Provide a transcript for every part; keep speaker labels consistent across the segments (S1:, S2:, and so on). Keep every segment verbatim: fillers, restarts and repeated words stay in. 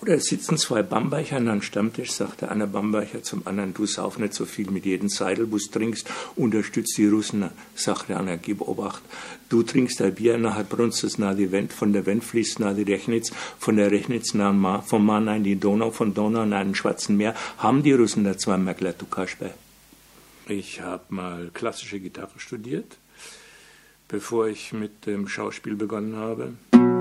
S1: da sitzen zwei Bamberger an einem Stammtisch, sagt der eine Bamberger zum anderen, du sauf nicht so viel mit jedem Seidel, wo du trinkst, unterstützt die Russen, sagt der andere, gib Obacht, du trinkst ein Bier, nachher brunst es nach die Wend, von der Wend fließt nach die Rechnitz, von der Rechnitz nach dem Mar, vom Mar nach in die Donau, von Donau nach den Schwarzen Meer, haben die Russen da zweimal glatt, du Kasper. Ich habe mal klassische Gitarre studiert, bevor ich mit dem Schauspiel begonnen habe.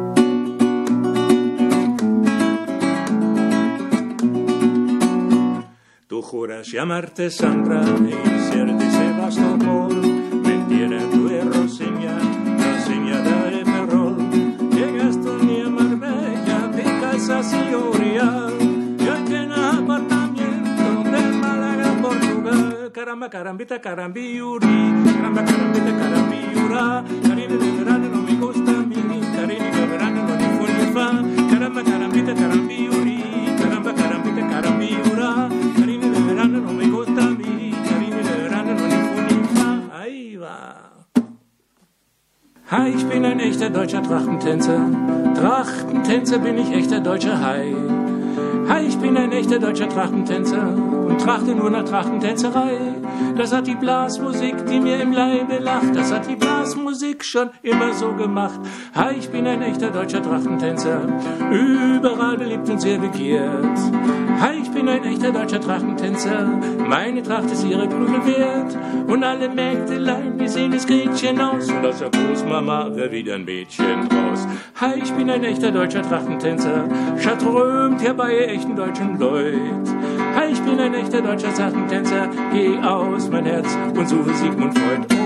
S1: Tu juras llamarte Sandra y ser Sebastopol, mentira tu es Rosiña, Rosiña de Ferrol. Llegaste un día a Marbella, te casas y Orial, y hoy tienes apartamento de Málaga, Portugal. Caramba, carambita, carambiuri, caramba, carambita, carambiura, cariño de verano no me gusta a mí, cariño de verano no ni fu ni fa, caramba, carambita, carambiuri, caramba, carambita, carambiura. No me gusta a mí, cariño de verano, no ni fu ni fa. Ahí va. Hi, ich bin ein echter deutscher Trachtentänzer. Trachtentänzer bin ich, echter deutscher Hai. Hi, ich bin ein echter deutscher Trachtentänzer und trachte nur nach Trachtentänzerei. Das hat die Blasmusik, die mir im Leibe lacht, das hat die Blasmusik schon immer so gemacht. Hi, ich bin ein echter deutscher Trachtentänzer, überall beliebt und sehr begehrt. Hi, ich bin ein echter deutscher Trachtentänzer, meine Tracht ist ihre Prügel wert. Und alle Mägdelein, wir sehen das Gretchen aus, und aus der Großmama wird wieder ein Mädchen draus. Hi, ich bin ein echter deutscher Trachtentänzer, strömt herbei echten deutschen Leut. Hi, ich bin ein echter deutscher Trachtentänzer, geh aus mein Herz und suche Sigmund Freud.